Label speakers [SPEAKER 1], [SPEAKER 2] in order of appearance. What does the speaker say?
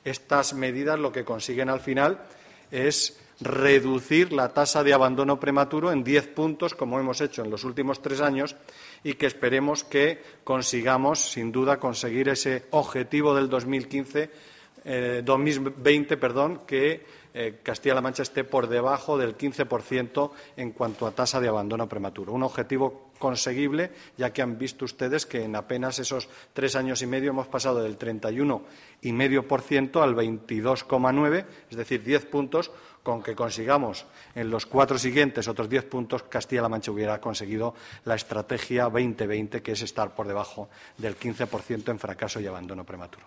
[SPEAKER 1] Estas medidas lo que consiguen al final es reducir la tasa de abandono prematuro en 10 puntos, como hemos hecho en los últimos 3 años, y que esperemos que consigamos, sin duda, conseguir ese objetivo del 2020, que Castilla-La Mancha esté por debajo del 15% en cuanto a tasa de abandono prematuro. Un objetivo conseguible, ya que han visto ustedes que en apenas esos 3 años y medio hemos pasado del 31,5% al 22,9%, es decir, 10 puntos. Con que consigamos en los 4 siguientes otros 10 puntos, Castilla-La Mancha hubiera conseguido la estrategia 2020, que es estar por debajo del 15% en fracaso y abandono prematuro.